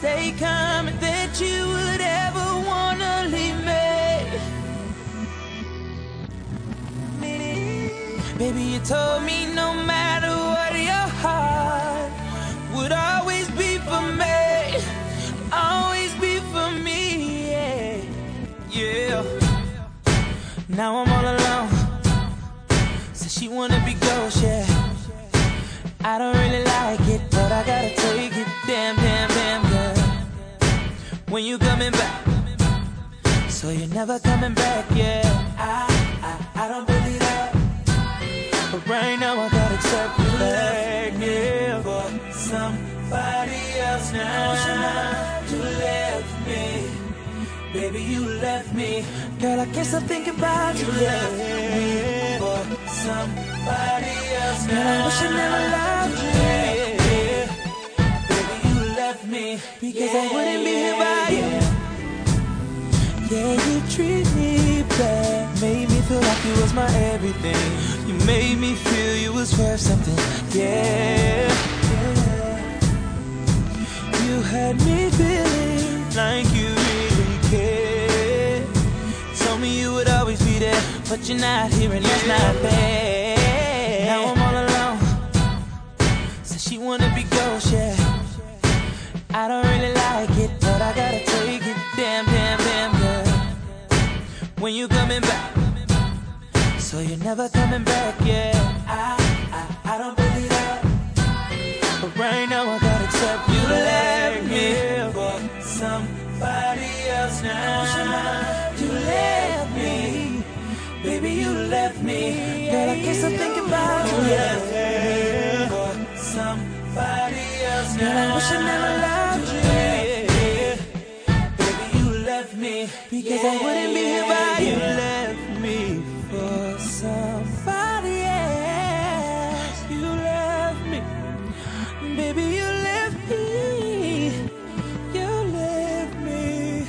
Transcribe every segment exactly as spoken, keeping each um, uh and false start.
say coming that you would ever wanna leave me. Baby, you told me no matter what, your heart would always be for me, always be for me, yeah, yeah. Now I'm all alone, so she wanna be ghost, yeah. I don't really like it, but I gotta take it, damn, damn, damn, girl. When you coming back, so you're never coming back, yeah. I, I, I don't believe that. But right now I gotta accept you back, yeah. For somebody else now, you left me. Baby, you left me. Girl, I guess I'm thinking about you, you left me. For somebody else now, I wish I never loved you, yeah. Baby, you left me, because yeah, I wouldn't be here by you. Yeah, you treat me bad, made me feel like you was my everything. You made me feel you was worth something, yeah, yeah. You had me feeling like you really cared. Told me you would always be there, but you're not here and that's not bad. Now I'm all alone, so she wanna be ghost, yeah. I don't really like it, but I gotta take it, damn, damn, damn, girl. When you coming back, so you're never coming back, yeah. I, I, I don't believe that. But right now I gotta accept you left me for somebody else now. You left me, baby, you left me. Girl, I guess I'm thinking about you. You left me for somebody else now. Girl, I wish I never loved you, yeah. Baby, you left me, because I wouldn't be here by you. You left me for somebody else. You left me, baby, you left me. You left me,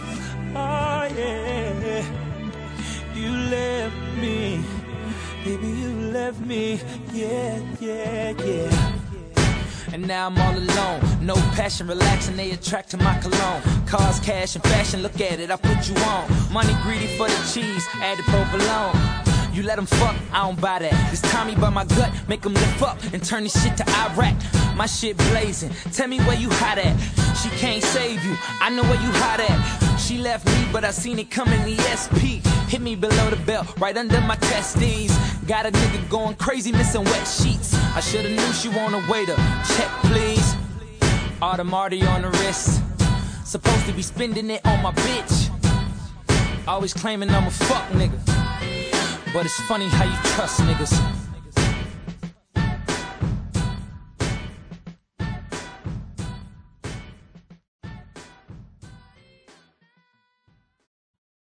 oh yeah. You left me, baby, you left me, yeah, yeah, yeah. And now I'm all alone, no passion, relaxing, they attract to my cologne. Cars, cash, and fashion, look at it, I put you on. Money greedy for the cheese, add the provolone. You let them fuck, I don't buy that. This Tommy by my gut, make them lift up and turn this shit to Iraq. My shit blazing, tell me where you hot at. She can't save you, I know where you hot at. She left me, but I seen it coming, the S P. Hit me below the belt, right under my testes. Got a nigga going crazy, missing wet sheets. I shoulda knew she want a waiter, check please. Audemars on the wrist, supposed to be spending it on my bitch. Always claiming I'm a fuck nigga, but it's funny how you trust niggas.